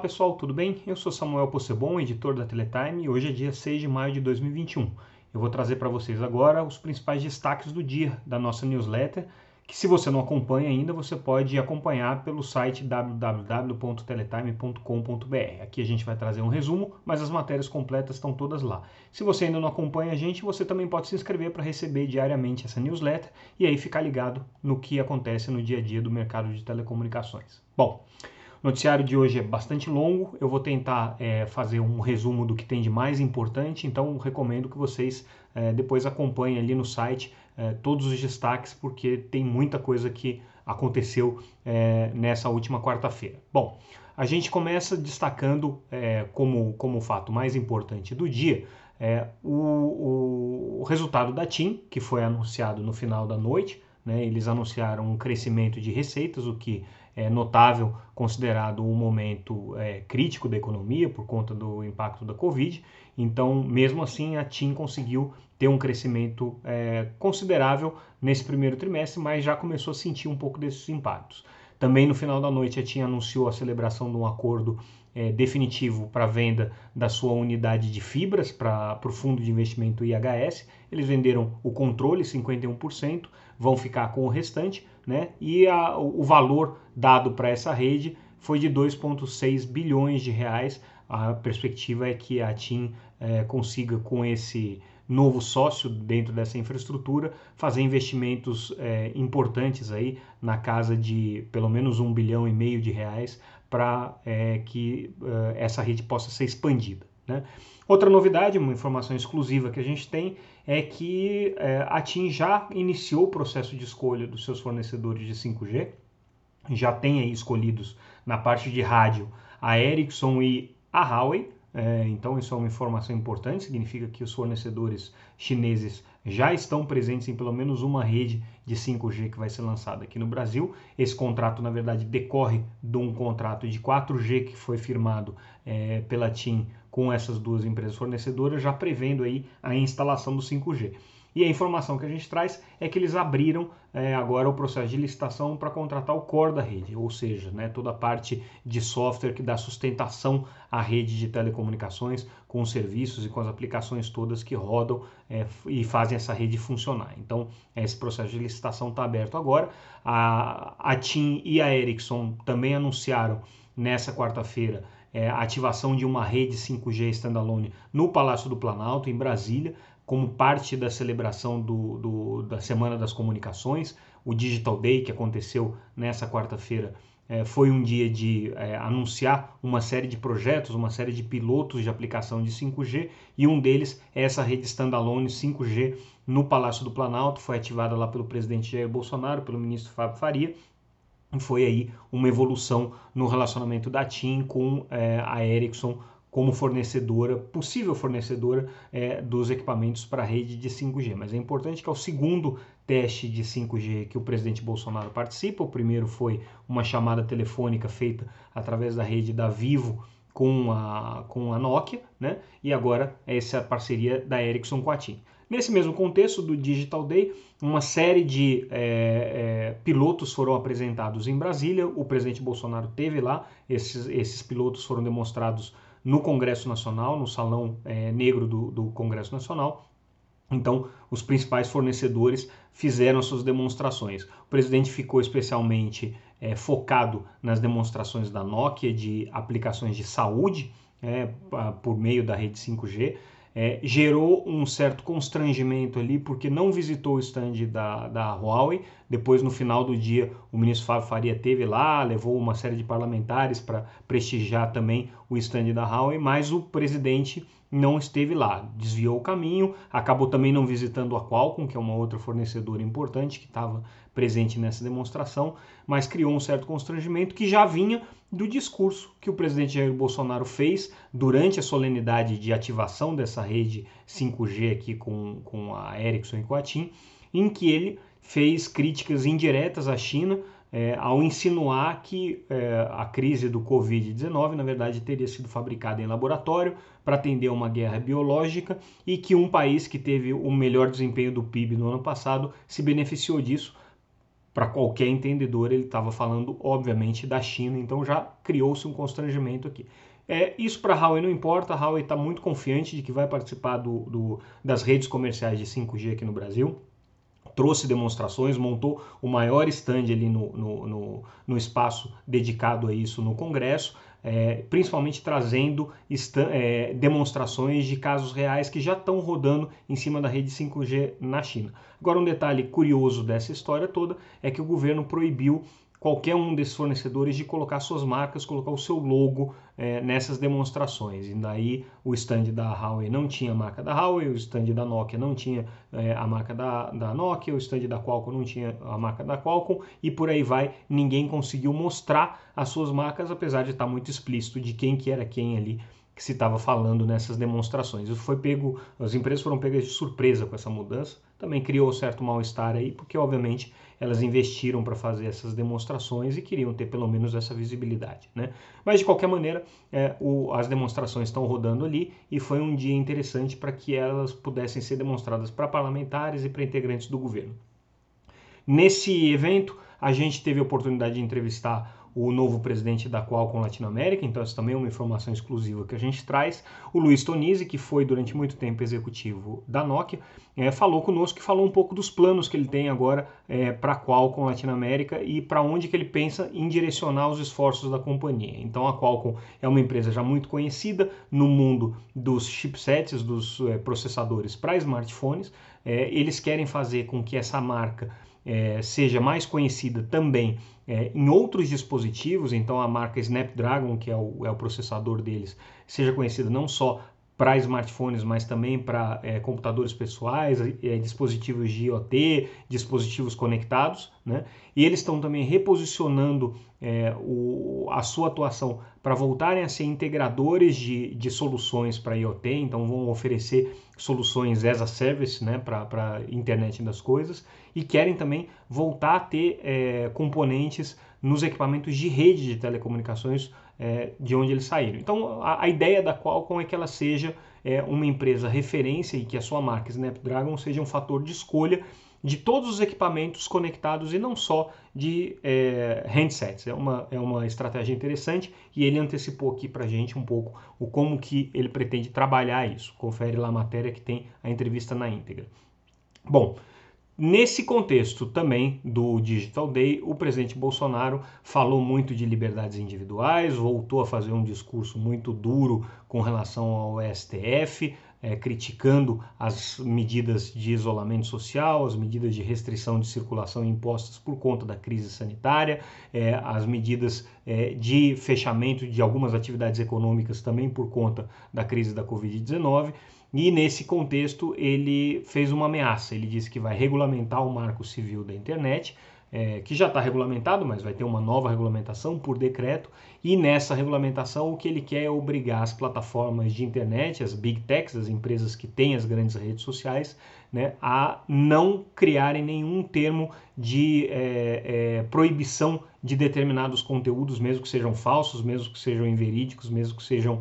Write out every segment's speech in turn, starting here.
Olá pessoal, tudo bem? Eu sou Samuel Possebon, editor da Teletime, e hoje é dia 6 de maio de 2021. Eu vou trazer para vocês agora os principais destaques do dia da nossa newsletter, que se você não acompanha ainda, você pode acompanhar pelo site www.teletime.com.br. Aqui a gente vai trazer um resumo, mas as matérias completas estão todas lá. Se você ainda não acompanha a gente, você também pode se inscrever para receber diariamente essa newsletter e aí ficar ligado no que acontece no dia a dia do mercado de telecomunicações. Bom, o noticiário de hoje é bastante longo, eu vou tentar fazer um resumo do que tem de mais importante, então recomendo que vocês depois acompanhem ali no site todos os destaques, porque tem muita coisa que aconteceu nessa última quarta-feira. Bom, a gente começa destacando como o fato mais importante do dia o resultado da TIM, que foi anunciado no final da noite, né? Eles anunciaram um crescimento de receitas, o que é notável considerado um momento crítico da economia por conta do impacto da Covid. Então, mesmo assim, a TIM conseguiu ter um crescimento considerável nesse primeiro trimestre, mas já começou a sentir um pouco desses impactos. Também no final da noite a TIM anunciou a celebração de um acordo definitivo para a venda da sua unidade de fibras para o fundo de investimento IHS. Eles venderam o controle, 51%, vão ficar com o restante, né? E o valor dado para essa rede foi de 2,6 bilhões de reais. A perspectiva é que a TIM consiga, com esse novo sócio dentro dessa infraestrutura, fazer investimentos importantes aí na casa de pelo menos 1,5 bilhão de reais para que essa rede possa ser expandida, né? Outra novidade, uma informação exclusiva que a gente tem, é que a TIM já iniciou o processo de escolha dos seus fornecedores de 5G, já tem aí escolhidos na parte de rádio a Ericsson e a Huawei. Então isso é uma informação importante, significa que os fornecedores chineses já estão presentes em pelo menos uma rede de 5G que vai ser lançada aqui no Brasil. Esse contrato, na verdade, decorre de um contrato de 4G que foi firmado pela TIM com essas duas empresas fornecedoras, já prevendo aí a instalação do 5G. E a informação que a gente traz é que eles abriram agora o processo de licitação para contratar o core da rede, ou seja, né, toda a parte de software que dá sustentação à rede de telecomunicações, com os serviços e com as aplicações todas que rodam e fazem essa rede funcionar. Então, esse processo de licitação está aberto agora. A TIM e a Ericsson também anunciaram nessa quarta-feira a ativação de uma rede 5G standalone no Palácio do Planalto, em Brasília, como parte da celebração da Semana das Comunicações. O Digital Day, que aconteceu nessa quarta-feira, foi um dia de anunciar uma série de projetos, uma série de pilotos de aplicação de 5G, e um deles é essa rede standalone 5G no Palácio do Planalto. Foi ativada lá pelo presidente Jair Bolsonaro, pelo ministro Fábio Faria, e foi aí uma evolução no relacionamento da TIM com a Ericsson como fornecedora, possível fornecedora dos equipamentos para a rede de 5G. Mas é importante que é o segundo teste de 5G que o presidente Bolsonaro participa. O primeiro foi uma chamada telefônica feita através da rede da Vivo com a Nokia, né? E agora essa parceria da Ericsson com a TIM. Nesse mesmo contexto do Digital Day, uma série de pilotos foram apresentados em Brasília. O presidente Bolsonaro teve lá, esses pilotos foram demonstrados no Congresso Nacional, no Salão Negro do Congresso Nacional. Então, os principais fornecedores fizeram suas demonstrações. O presidente ficou especialmente focado nas demonstrações da Nokia de aplicações de saúde por meio da rede 5G. Gerou um certo constrangimento ali, porque não visitou o stand da Huawei. Depois, no final do dia, o ministro Fábio Faria esteve lá, levou uma série de parlamentares para prestigiar também o stand da Huawei, mas o presidente não esteve lá, desviou o caminho, acabou também não visitando a Qualcomm, que é uma outra fornecedora importante que estava presente nessa demonstração, mas criou um certo constrangimento que já vinha do discurso que o presidente Jair Bolsonaro fez durante a solenidade de ativação dessa rede 5G aqui com a Ericsson e com a TIM, em que ele fez críticas indiretas à China, ao insinuar que a crise do Covid-19, na verdade, teria sido fabricada em laboratório para atender a uma guerra biológica, e que um país que teve o melhor desempenho do PIB no ano passado se beneficiou disso para qualquer entendedor, ele estava falando, obviamente, da China, então já criou-se um constrangimento aqui. Isso para a Huawei não importa, a Huawei está muito confiante de que vai participar das redes comerciais de 5G aqui no Brasil. Trouxe demonstrações, montou o maior stand ali no espaço dedicado a isso no Congresso, principalmente trazendo demonstrações de casos reais que já estão rodando em cima da rede 5G na China. Agora, um detalhe curioso dessa história toda é que o governo proibiu qualquer um desses fornecedores de colocar suas marcas, colocar o seu logo nessas demonstrações. E daí o stand da Huawei não tinha a marca da Huawei, o stand da Nokia não tinha a marca da Nokia, o stand da Qualcomm não tinha a marca da Qualcomm, e por aí vai. Ninguém conseguiu mostrar as suas marcas, apesar de estar muito explícito de quem que era quem ali que se estava falando nessas demonstrações. As empresas foram pegas de surpresa com essa mudança, também criou certo mal-estar aí, porque obviamente elas investiram para fazer essas demonstrações e queriam ter pelo menos essa visibilidade, né? Mas de qualquer maneira, as demonstrações estão rodando ali e foi um dia interessante para que elas pudessem ser demonstradas para parlamentares e para integrantes do governo. Nesse evento, a gente teve a oportunidade de entrevistar o novo presidente da Qualcomm Latinoamérica, então essa também é uma informação exclusiva que a gente traz. O Luiz Tonizzi, que foi durante muito tempo executivo da Nokia, falou conosco e falou um pouco dos planos que ele tem agora para a Qualcomm Latinoamérica e para onde que ele pensa em direcionar os esforços da companhia. Então a Qualcomm é uma empresa já muito conhecida no mundo dos chipsets, dos processadores para smartphones. Eles querem fazer com que essa marca seja mais conhecida também em outros dispositivos, então a marca Snapdragon, que é o processador deles, seja conhecida não só para smartphones, mas também para computadores pessoais, dispositivos de IoT, dispositivos conectados, né? E eles estão também reposicionando a sua atuação para voltarem a ser integradores de soluções para IoT, então vão oferecer soluções as a service, né, para a internet das coisas, e querem também voltar a ter componentes nos equipamentos de rede de telecomunicações de onde eles saíram. Então a ideia da Qualcomm é que ela seja uma empresa referência e que a sua marca Snapdragon seja um fator de escolha de todos os equipamentos conectados e não só de handsets. É uma estratégia interessante e ele antecipou aqui para a gente um pouco como que ele pretende trabalhar isso. Confere lá a matéria que tem a entrevista na íntegra. Bom, nesse contexto também do Digital Day, o presidente Bolsonaro falou muito de liberdades individuais, voltou a fazer um discurso muito duro com relação ao STF, criticando as medidas de isolamento social, as medidas de restrição de circulação impostas por conta da crise sanitária, as medidas de fechamento de algumas atividades econômicas também por conta da crise da Covid-19. E nesse contexto ele fez uma ameaça, ele disse que vai regulamentar o marco civil da internet, que já está regulamentado, mas vai ter uma nova regulamentação por decreto, e nessa regulamentação o que ele quer é obrigar as plataformas de internet, as big techs, as empresas que têm as grandes redes sociais, né, a não criarem nenhum termo de proibição de determinados conteúdos, mesmo que sejam falsos, mesmo que sejam inverídicos, mesmo que sejam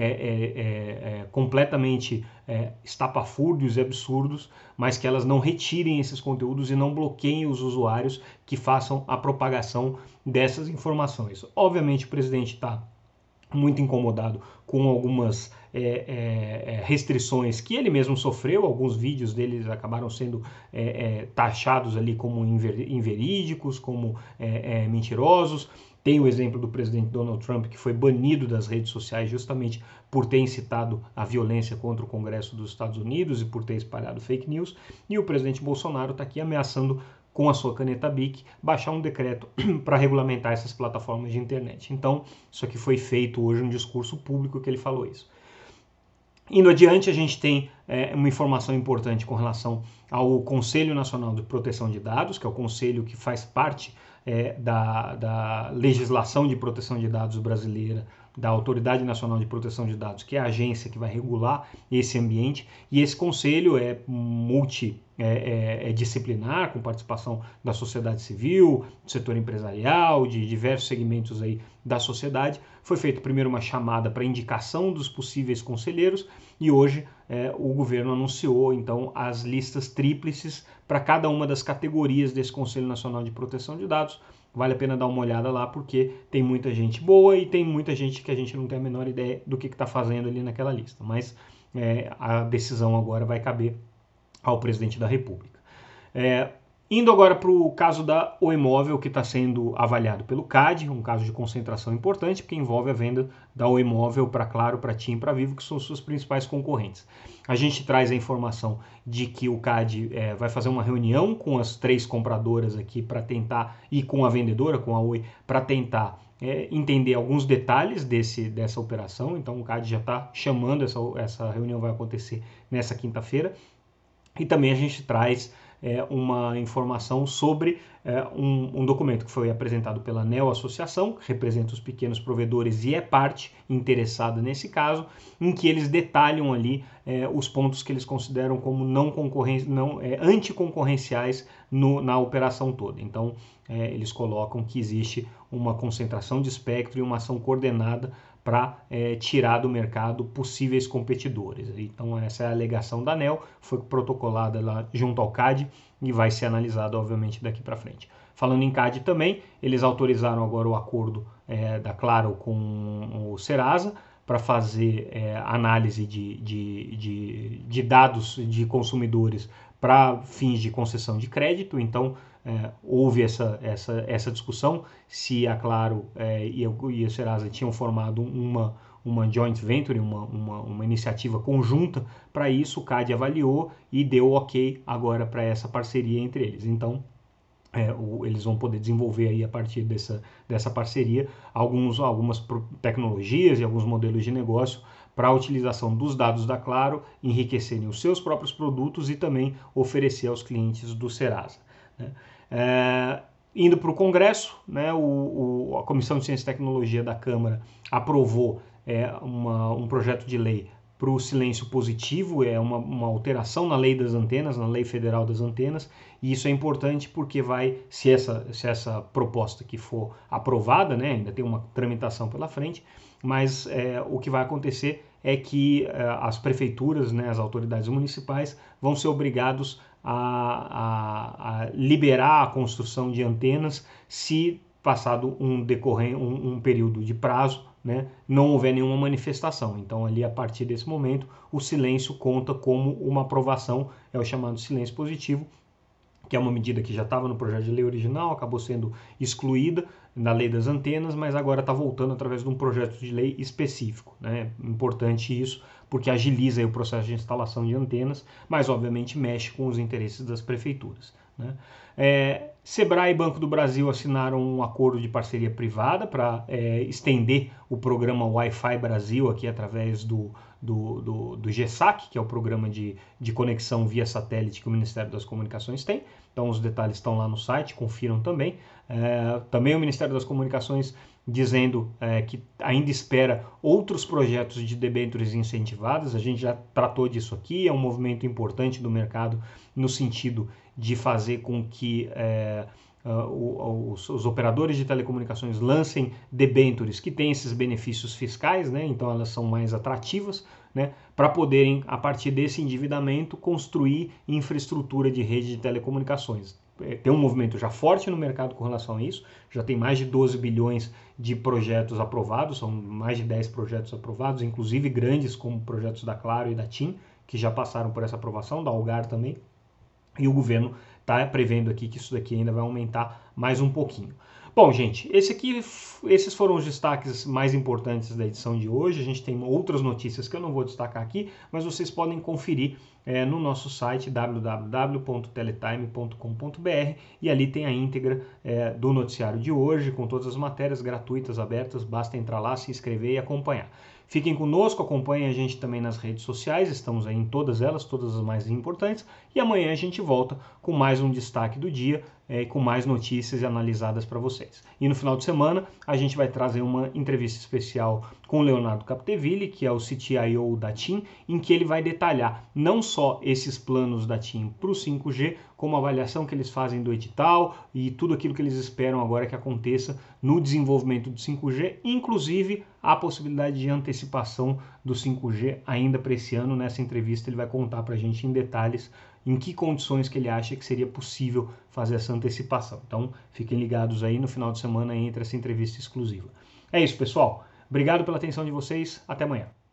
completamente estapafúrdios e absurdos, mas que elas não retirem esses conteúdos e não bloqueiem os usuários que façam a propagação dessas informações. Obviamente o presidente está muito incomodado com algumas restrições que ele mesmo sofreu, alguns vídeos deles acabaram sendo taxados ali como inverídicos, como mentirosos. Tem o exemplo do presidente Donald Trump, que foi banido das redes sociais justamente por ter incitado a violência contra o Congresso dos Estados Unidos e por ter espalhado fake news. E o presidente Bolsonaro está aqui ameaçando, com a sua caneta BIC, baixar um decreto para regulamentar essas plataformas de internet. Então, isso aqui foi feito hoje um discurso público que ele falou isso. Indo adiante, a gente tem uma informação importante com relação ao Conselho Nacional de Proteção de Dados, que é o conselho que faz parte da legislação de proteção de dados brasileira da Autoridade Nacional de Proteção de Dados, que é a agência que vai regular esse ambiente, e esse conselho é disciplinar, com participação da sociedade civil, do setor empresarial, de diversos segmentos aí da sociedade. Foi feita primeiro uma chamada para indicação dos possíveis conselheiros, e hoje o governo anunciou então as listas tríplices para cada uma das categorias desse Conselho Nacional de Proteção de Dados. Vale a pena dar uma olhada lá, porque tem muita gente boa e tem muita gente que a gente não tem a menor ideia do que está fazendo ali naquela lista. Mas a decisão agora vai caber ao presidente da República. Indo agora para o caso da Oimóvel, que está sendo avaliado pelo CAD, um caso de concentração importante, porque envolve a venda da Oimóvel para Claro, para TIM e para Vivo, que são suas principais concorrentes. A gente traz a informação de que o CAD vai fazer uma reunião com as 3 compradoras aqui para tentar, e com a vendedora, com a Oi, para tentar entender alguns detalhes dessa operação. Então o CAD já está chamando, essa reunião vai acontecer nessa quinta-feira. E também a gente traz uma informação sobre um documento que foi apresentado pela Neo Associação, que representa os pequenos provedores e é parte interessada nesse caso, em que eles detalham ali os pontos que eles consideram como anticoncorrenciais na operação toda. Então, eles colocam que existe uma concentração de espectro e uma ação coordenada para tirar do mercado possíveis competidores. Então essa é a alegação da ANEEL, foi protocolada lá junto ao CAD e vai ser analisada, obviamente, daqui para frente. Falando em CAD também, eles autorizaram agora o acordo da Claro com o Serasa para fazer análise de dados de consumidores para fins de concessão de crédito. Então, houve essa discussão se a Claro e a Serasa tinham formado uma joint venture, uma iniciativa conjunta para isso. O CAD avaliou e deu ok agora para essa parceria entre eles. Então, eles vão poder desenvolver aí a partir dessa parceria algumas tecnologias e alguns modelos de negócio para a utilização dos dados da Claro, enriquecerem os seus próprios produtos e também oferecer aos clientes do Serasa, né? Indo para o Congresso, né, a Comissão de Ciência e Tecnologia da Câmara aprovou um projeto de lei para o silêncio positivo, uma alteração na lei das antenas, na lei federal das antenas, e isso é importante porque se essa proposta que for aprovada, né, ainda tem uma tramitação pela frente, mas o que vai acontecer é que as prefeituras, né, as autoridades municipais vão ser obrigados a liberar a construção de antenas se passado um período de prazo, né, não houver nenhuma manifestação. Então ali a partir desse momento o silêncio conta como uma aprovação, é o chamado silêncio positivo, que é uma medida que já estava no projeto de lei original, acabou sendo excluída na lei das antenas, mas agora está voltando através de um projeto de lei específico, né? Importante isso, porque agiliza aí o processo de instalação de antenas, mas obviamente mexe com os interesses das prefeituras, né? Sebrae e Banco do Brasil assinaram um acordo de parceria privada para estender o programa Wi-Fi Brasil aqui através do GESAC, que é o programa de conexão via satélite que o Ministério das Comunicações tem. Então os detalhes estão lá no site, confiram também. Também o Ministério das Comunicações dizendo que ainda espera outros projetos de debêntures incentivadas. A gente já tratou disso aqui, é um movimento importante do mercado no sentido de fazer com que os operadores de telecomunicações lancem debêntures que têm esses benefícios fiscais, né? Então elas são mais atrativas, né? Para poderem, a partir desse endividamento, construir infraestrutura de rede de telecomunicações. Tem um movimento já forte no mercado com relação a isso, já tem mais de 12 bilhões de projetos aprovados, são mais de 10 projetos aprovados, inclusive grandes como projetos da Claro e da TIM, que já passaram por essa aprovação, da Algar também, e o governo está prevendo aqui que isso daqui ainda vai aumentar mais um pouquinho. Bom, gente, esses foram os destaques mais importantes da edição de hoje. A gente tem outras notícias que eu não vou destacar aqui, mas vocês podem conferir no nosso site www.teletime.com.br e ali tem a íntegra do noticiário de hoje, com todas as matérias gratuitas, abertas, basta entrar lá, se inscrever e acompanhar. Fiquem conosco, acompanhem a gente também nas redes sociais, estamos aí em todas elas, todas as mais importantes, e amanhã a gente volta com mais um destaque do dia, com mais notícias analisadas para vocês. E no final de semana a gente vai trazer uma entrevista especial com o Leonardo Capdeville, que é o CTIO da TIM, em que ele vai detalhar não só esses planos da TIM para o 5G, como a avaliação que eles fazem do edital e tudo aquilo que eles esperam agora que aconteça no desenvolvimento do 5G, inclusive a possibilidade de antecipação do 5G ainda para esse ano. Nessa entrevista ele vai contar para a gente em detalhes em que condições que ele acha que seria possível fazer essa antecipação. Então, fiquem ligados aí no final de semana entre essa entrevista exclusiva. É isso, pessoal. Obrigado pela atenção de vocês. Até amanhã.